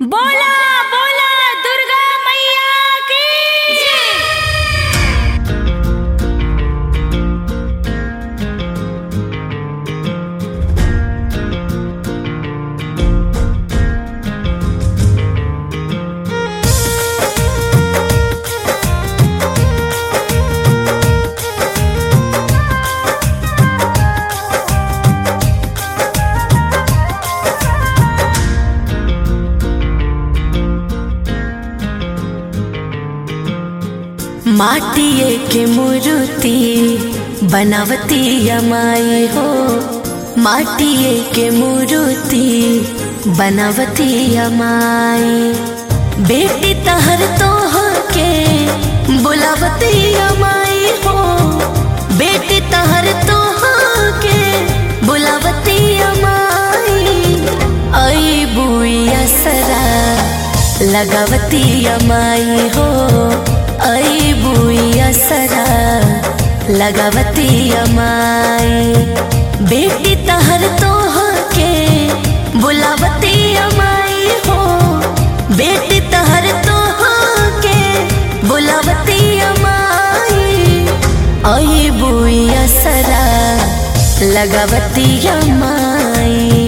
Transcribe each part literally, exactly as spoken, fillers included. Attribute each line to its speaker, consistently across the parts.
Speaker 1: बोला बोला दुर्गा मैया की
Speaker 2: माटिए के मूर्ति बनावती माई हो, माटिए के मूर्ति बनावती माई। बेटी तहर तोह के बुलावती माई हो, बेटी तहर तोह के बुलावती माई। आई बुआ सरा लगावती माई हो, आई बुआ सरा लगावती माई। बेटी तहर तोह के बुलावती माई हो, बेटी तहर तोह के बुलावती माई। आई बुआ सरा लगावती माई।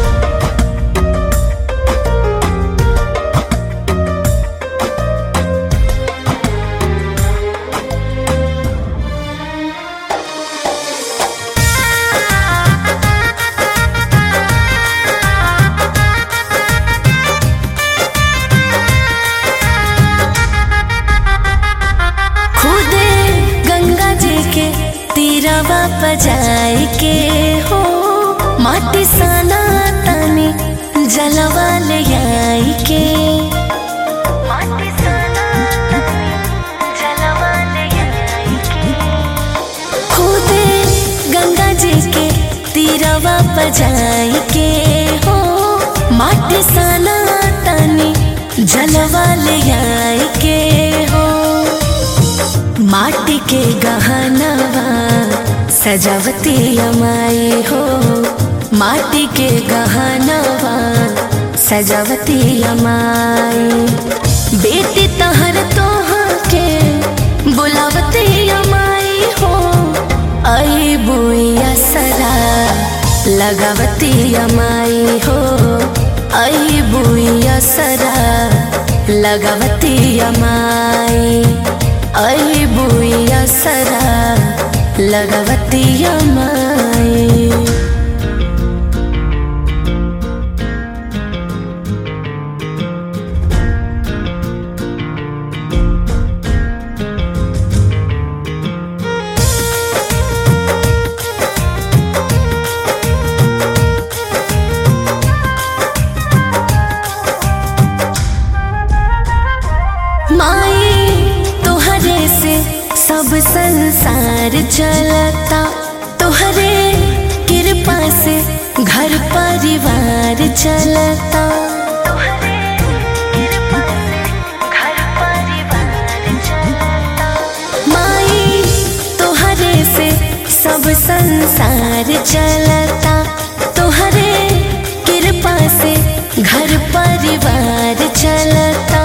Speaker 2: तीरवा बजाए के हो, माटी साना तनी जलवा ले आई के, माटी साना तनी जलवा ले आई के। खुदे गंगा जी के तीरवा बजाए के हो, माटी साना तनी जलवा ले आई के हो। माटी के गहनवा सजावती माई हो, माटी के गहनवा सजावती माई। बेटी तहर तोह के बुलावती माई हो, आई बुआ सरा लगावती माई हो, आई बुआ सरा लगावती माई। आई बुआ सरा लगावती माई। सब संसार चलता तोहरे कृपा से, घर परिवार चलता तोहरे कृपा से, घर परिवार चलता। माई तोहरे से सब संसार चलता, तोहरे कृपा से घर परिवार चलता।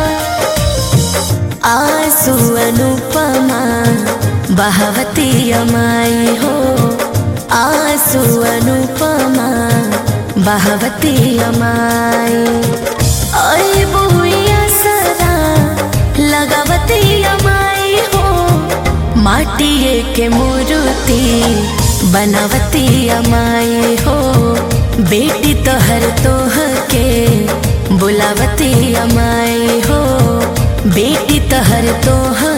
Speaker 2: आंसू अनुपमा बहावती माई हो, आंसू अनुपमा बहावती माई। आई बुआ सरा लगावती माई हो, माटिए के मूर्ति बनावती माई हो। बेटी तोहर तोह के बुलावती माई हो, बेटी तहर तोह